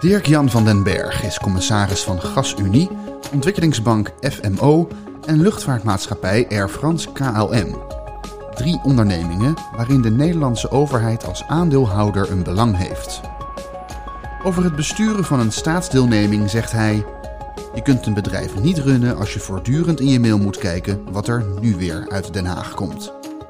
Dirk-Jan van den Berg is commissaris van GasUnie, ontwikkelingsbank FMO en luchtvaartmaatschappij Air France KLM. 3 ondernemingen waarin de Nederlandse overheid als aandeelhouder een belang heeft. Over het besturen van een staatsdeelneming zegt hij: je kunt een bedrijf niet runnen als je voortdurend in je mail moet kijken wat er nu weer uit Den Haag komt.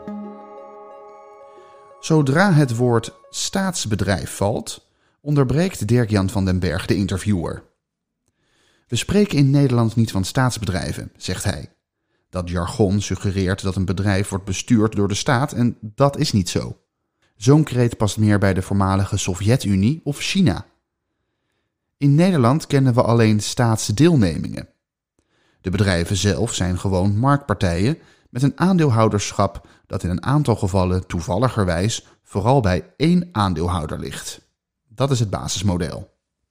Zodra het woord staatsbedrijf valt, onderbreekt Dirk-Jan van den Berg de interviewer. We spreken in Nederland niet van staatsbedrijven, zegt hij. Dat jargon suggereert dat een bedrijf wordt bestuurd door de staat en dat is niet zo. Zo'n kreet past meer bij de voormalige Sovjet-Unie of China. In Nederland kennen we alleen staatsdeelnemingen. De bedrijven zelf zijn gewoon marktpartijen met een aandeelhouderschap dat in een aantal gevallen toevalligerwijs vooral bij 1 aandeelhouder ligt. Dat is het basismodel.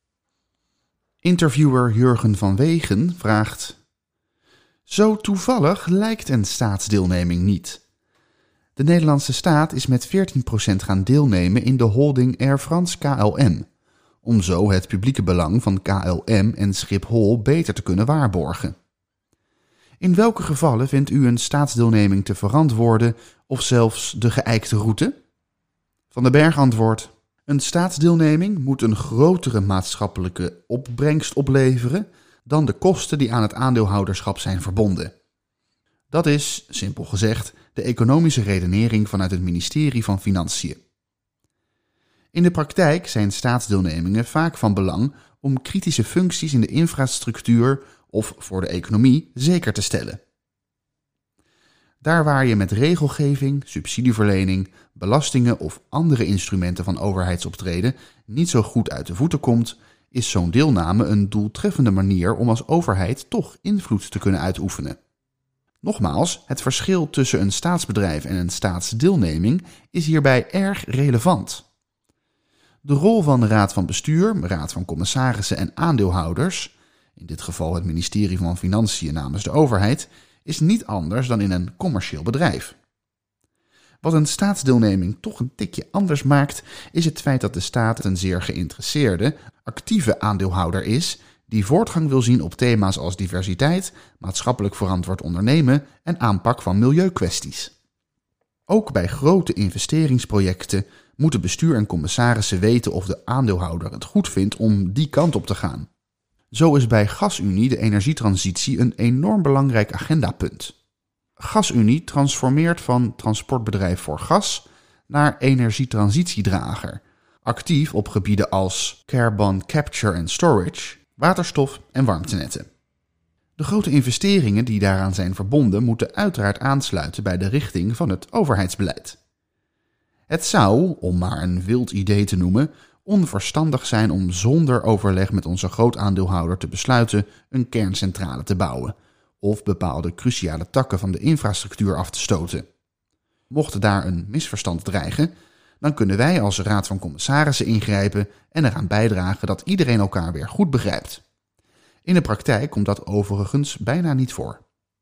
Interviewer Jurgen van Wegen vraagt: zo toevallig lijkt een staatsdeelneming niet. De Nederlandse staat is met 14% gaan deelnemen in de holding Air France KLM, om zo het publieke belang van KLM en Schiphol beter te kunnen waarborgen. In welke gevallen vindt u een staatsdeelneming te verantwoorden of zelfs de geëikte route? Van den Berg antwoordt: een staatsdeelneming moet een grotere maatschappelijke opbrengst opleveren dan de kosten die aan het aandeelhouderschap zijn verbonden. Dat is, simpel gezegd, de economische redenering vanuit het ministerie van Financiën. In de praktijk zijn staatsdeelnemingen vaak van belang om kritische functies in de infrastructuur of voor de economie zeker te stellen. Daar waar je met regelgeving, subsidieverlening, belastingen of andere instrumenten van overheidsoptreden niet zo goed uit de voeten komt, is zo'n deelname een doeltreffende manier om als overheid toch invloed te kunnen uitoefenen. Nogmaals, het verschil tussen een staatsbedrijf en een staatsdeelneming is hierbij erg relevant. De rol van de Raad van Bestuur, Raad van Commissarissen en aandeelhouders, in dit geval het ministerie van Financiën namens de overheid, is niet anders dan in een commercieel bedrijf. Wat een staatsdeelneming toch een tikje anders maakt, is het feit dat de staat een zeer geïnteresseerde, actieve aandeelhouder is die voortgang wil zien op thema's als diversiteit, maatschappelijk verantwoord ondernemen en aanpak van milieukwesties. Ook bij grote investeringsprojecten moeten bestuur en commissarissen weten of de aandeelhouder het goed vindt om die kant op te gaan. Zo is bij GasUnie de energietransitie een enorm belangrijk agendapunt. GasUnie transformeert van transportbedrijf voor gas naar energietransitiedrager, actief op gebieden als carbon capture and storage, waterstof en warmtenetten. De grote investeringen die daaraan zijn verbonden moeten uiteraard aansluiten bij de richting van het overheidsbeleid. Het zou, om maar een wild idee te noemen, onverstandig zijn om zonder overleg met onze grootaandeelhouder te besluiten een kerncentrale te bouwen of bepaalde cruciale takken van de infrastructuur af te stoten. Mocht daar een misverstand dreigen, dan kunnen wij als Raad van Commissarissen ingrijpen en eraan bijdragen dat iedereen elkaar weer goed begrijpt. In de praktijk komt dat overigens bijna niet voor.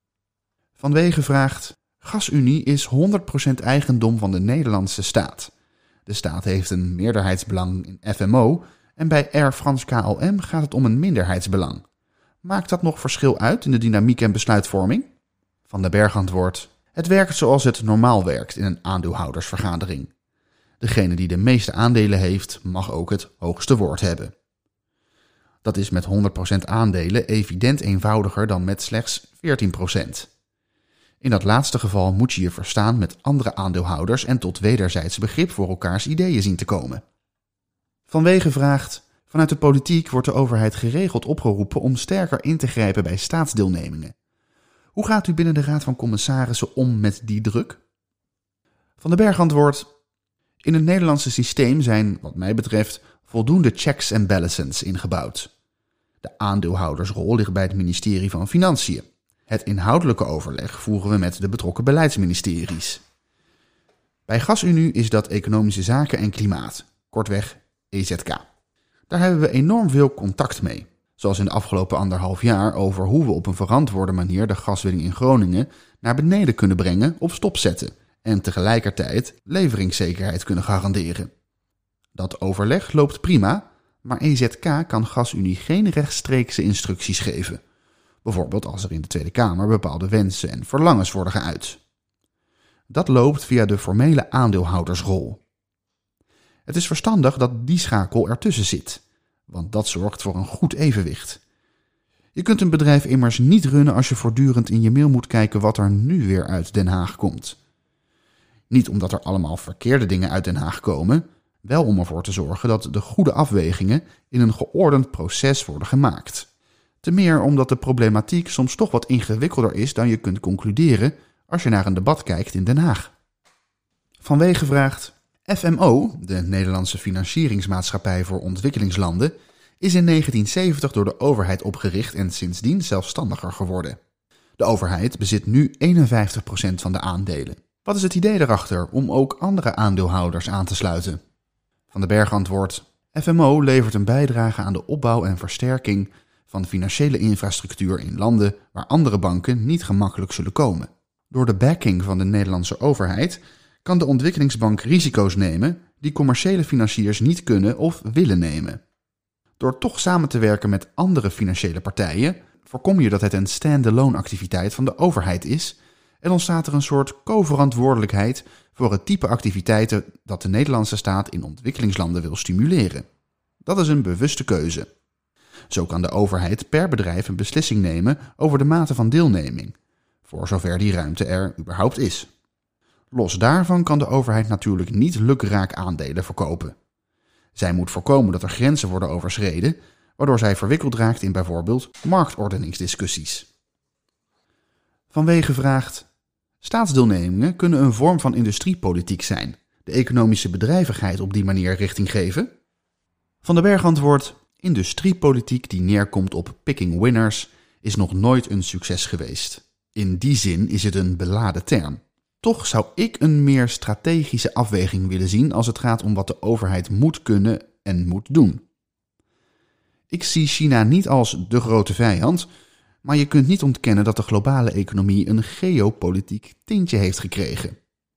Van Wegen vraagt: GasUnie is 100% eigendom van de Nederlandse staat. De staat heeft een meerderheidsbelang in FMO en bij Air France KLM gaat het om een minderheidsbelang. Maakt dat nog verschil uit in de dynamiek en besluitvorming? Van den Berg antwoordt: het werkt zoals het normaal werkt in een aandeelhoudersvergadering. Degene die de meeste aandelen heeft, mag ook het hoogste woord hebben. Dat is met 100% aandelen evident eenvoudiger dan met slechts 14%. In dat laatste geval moet je je verstaan met andere aandeelhouders en tot wederzijds begrip voor elkaars ideeën zien te komen. Van Wegen vraagt: vanuit de politiek wordt de overheid geregeld opgeroepen om sterker in te grijpen bij staatsdeelnemingen. Hoe gaat u binnen de Raad van Commissarissen om met die druk? Van den Berg antwoordt: in het Nederlandse systeem zijn, wat mij betreft, voldoende checks en balances ingebouwd. De aandeelhoudersrol ligt bij het ministerie van Financiën. Het inhoudelijke overleg voeren we met de betrokken beleidsministeries. Bij GasUnie is dat Economische Zaken en Klimaat, kortweg EZK. Daar hebben we enorm veel contact mee, zoals in de afgelopen 1,5 jaar over hoe we op een verantwoorde manier de gaswinning in Groningen naar beneden kunnen brengen of stopzetten en tegelijkertijd leveringszekerheid kunnen garanderen. Dat overleg loopt prima, Maar EZK kan GasUnie geen rechtstreekse instructies geven. Bijvoorbeeld als er in de Tweede Kamer bepaalde wensen en verlangens worden geuit. Dat loopt via de formele aandeelhoudersrol. Het is verstandig dat die schakel ertussen zit, want dat zorgt voor een goed evenwicht. Je kunt een bedrijf immers niet runnen als je voortdurend in je mail moet kijken wat er nu weer uit Den Haag komt. Niet omdat er allemaal verkeerde dingen uit Den Haag komen, wel om ervoor te zorgen dat de goede afwegingen in een geordend proces worden gemaakt. Te meer omdat de problematiek soms toch wat ingewikkelder is dan je kunt concluderen als je naar een debat kijkt in Den Haag. Vanwege vraagt: FMO, de Nederlandse Financieringsmaatschappij voor Ontwikkelingslanden, is in 1970 door de overheid opgericht en sindsdien zelfstandiger geworden. De overheid bezit nu 51% van de aandelen. Wat is het idee erachter om ook andere aandeelhouders aan te sluiten? Van den Berg antwoordt: FMO levert een bijdrage aan de opbouw en versterking van financiële infrastructuur in landen waar andere banken niet gemakkelijk zullen komen. Door de backing van de Nederlandse overheid kan de ontwikkelingsbank risico's nemen die commerciële financiers niet kunnen of willen nemen. Door toch samen te werken met andere financiële partijen voorkom je dat het een stand-alone activiteit van de overheid is en ontstaat er een soort co-verantwoordelijkheid voor het type activiteiten dat de Nederlandse staat in ontwikkelingslanden wil stimuleren. Dat is een bewuste keuze. Zo kan de overheid per bedrijf een beslissing nemen over de mate van deelneming, voor zover die ruimte er überhaupt is. Los daarvan kan de overheid natuurlijk niet lukraak aandelen verkopen. Zij moet voorkomen dat er grenzen worden overschreden, waardoor zij verwikkeld raakt in bijvoorbeeld marktordeningsdiscussies. Vanwege vraagt: staatsdeelnemingen kunnen een vorm van industriepolitiek zijn, de economische bedrijvigheid op die manier richting geven? Van den Berg antwoordt: industriepolitiek die neerkomt op picking winners is nog nooit een succes geweest. In die zin is het een beladen term. Toch zou ik een meer strategische afweging willen zien als het gaat om wat de overheid moet kunnen en moet doen. Ik zie China niet als de grote vijand, maar je kunt niet ontkennen dat de globale economie een geopolitiek tintje heeft gekregen.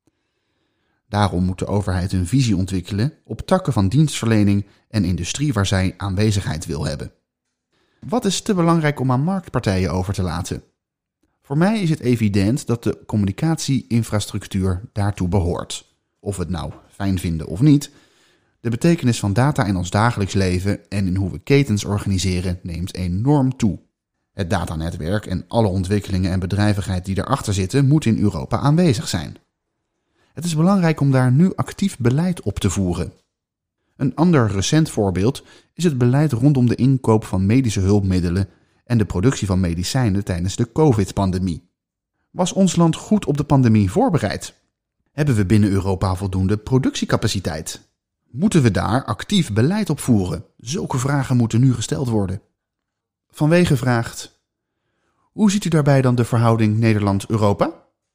Daarom moet de overheid een visie ontwikkelen op takken van dienstverlening en industrie waar zij aanwezigheid wil hebben. Wat is te belangrijk om aan marktpartijen over te laten? Voor mij is het evident dat de communicatieinfrastructuur daartoe behoort. Of we het nou fijn vinden of niet, de betekenis van data in ons dagelijks leven en in hoe we ketens organiseren neemt enorm toe. Het datanetwerk en alle ontwikkelingen en bedrijvigheid die erachter zitten moet in Europa aanwezig zijn. Het is belangrijk om daar nu actief beleid op te voeren. Een ander recent voorbeeld is het beleid rondom de inkoop van medische hulpmiddelen en de productie van medicijnen tijdens de COVID-pandemie. Was ons land goed op de pandemie voorbereid? Hebben we binnen Europa voldoende productiecapaciteit? Moeten we daar actief beleid op voeren? Zulke vragen moeten nu gesteld worden. Vanwege vraagt: hoe ziet u daarbij dan de verhouding Nederland-Europa?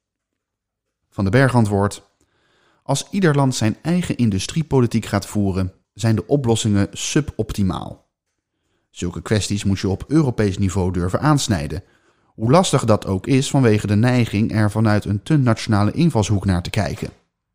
Van den Berg antwoordt: als ieder land zijn eigen industriepolitiek gaat voeren, zijn de oplossingen suboptimaal. Zulke kwesties moet je op Europees niveau durven aansnijden, hoe lastig dat ook is vanwege de neiging er vanuit een te nationale invalshoek naar te kijken.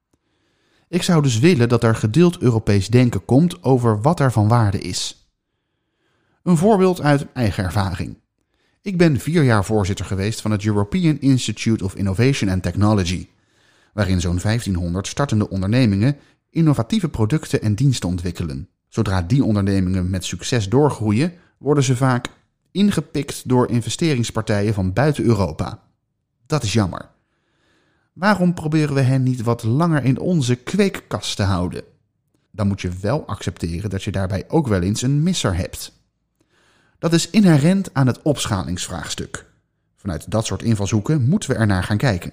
Ik zou dus willen dat er gedeeld Europees denken komt over wat er van waarde is. Een voorbeeld uit eigen ervaring. Ik ben 4 jaar voorzitter geweest van het European Institute of Innovation and Technology, waarin zo'n 1500 startende ondernemingen innovatieve producten en diensten ontwikkelen. Zodra die ondernemingen met succes doorgroeien, worden ze vaak ingepikt door investeringspartijen van buiten Europa. Dat is jammer. Waarom proberen we hen niet wat langer in onze kweekkast te houden? Dan moet je wel accepteren dat je daarbij ook wel eens een misser hebt. Dat is inherent aan het opschalingsvraagstuk. Vanuit dat soort invalshoeken moeten we ernaar gaan kijken.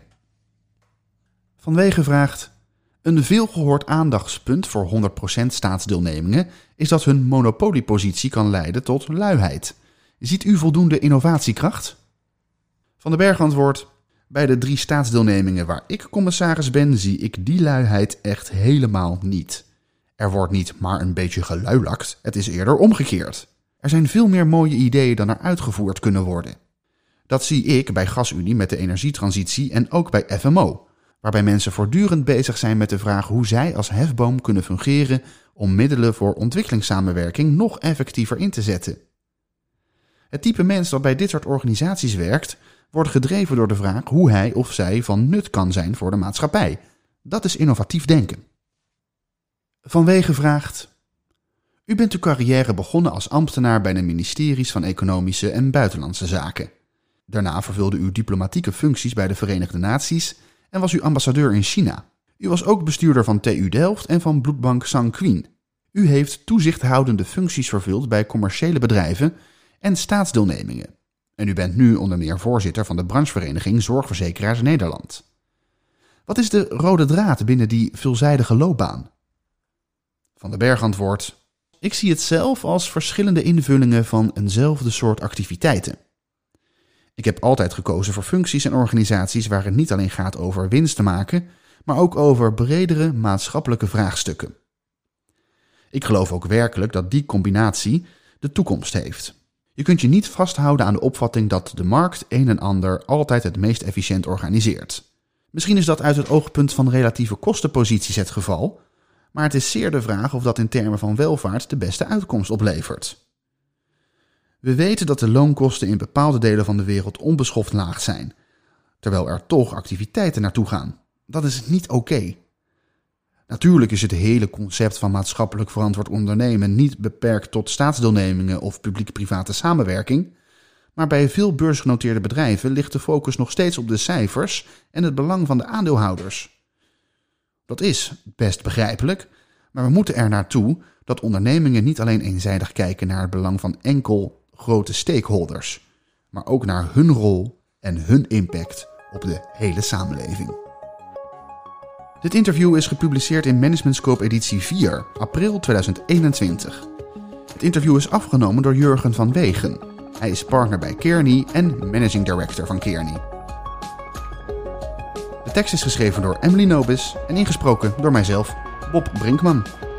Vanwege vraagt: een veelgehoord aandachtspunt voor 100% staatsdeelnemingen is dat hun monopoliepositie kan leiden tot luiheid. Ziet u voldoende innovatiekracht? Van den Berg antwoordt: bij de 3 staatsdeelnemingen waar ik commissaris ben, zie ik die luiheid echt helemaal niet. Er wordt niet maar een beetje geluilakt, het is eerder omgekeerd. Er zijn veel meer mooie ideeën dan er uitgevoerd kunnen worden. Dat zie ik bij GasUnie met de energietransitie en ook bij FMO, waarbij mensen voortdurend bezig zijn met de vraag hoe zij als hefboom kunnen fungeren om middelen voor ontwikkelingssamenwerking nog effectiever in te zetten. Het type mens dat bij dit soort organisaties werkt, wordt gedreven door de vraag hoe hij of zij van nut kan zijn voor de maatschappij. Dat is innovatief denken. Van Wegen vraagt: U bent uw carrière begonnen als ambtenaar bij de ministeries van Economische en Buitenlandse Zaken. Daarna vervulde u diplomatieke functies bij de Verenigde Naties en was u ambassadeur in China. U was ook bestuurder van TU Delft en van bloedbank Sanquin. U heeft toezichthoudende functies vervuld bij commerciële bedrijven en staatsdeelnemingen. En u bent nu onder meer voorzitter van de branchevereniging Zorgverzekeraars Nederland. Wat is de rode draad binnen die veelzijdige loopbaan? Van den Berg antwoordt: Ik zie het zelf als verschillende invullingen van eenzelfde soort activiteiten. Ik heb altijd gekozen voor functies en organisaties waar het niet alleen gaat over winst te maken, maar ook over bredere maatschappelijke vraagstukken. Ik geloof ook werkelijk dat die combinatie de toekomst heeft. Je kunt je niet vasthouden aan de opvatting dat de markt een en ander altijd het meest efficiënt organiseert. Misschien is dat uit het oogpunt van relatieve kostenposities het geval, maar het is zeer de vraag of dat in termen van welvaart de beste uitkomst oplevert. We weten dat de loonkosten in bepaalde delen van de wereld onbeschoft laag zijn, terwijl er toch activiteiten naartoe gaan. Dat is niet oké. Natuurlijk is het hele concept van maatschappelijk verantwoord ondernemen niet beperkt tot staatsdeelnemingen of publiek-private samenwerking, maar bij veel beursgenoteerde bedrijven ligt de focus nog steeds op de cijfers en het belang van de aandeelhouders. Dat is best begrijpelijk, maar we moeten er naartoe dat ondernemingen niet alleen eenzijdig kijken naar het belang van enkel grote stakeholders, maar ook naar hun rol en hun impact op de hele samenleving. Dit interview is gepubliceerd in Management Scope editie 4, april 2021. Het interview is afgenomen door Jurgen van Wegen. Hij is partner bij Kearney en managing director van Kearney. De tekst is geschreven door Emily Nobis en ingesproken door mijzelf, Bob Brinkman.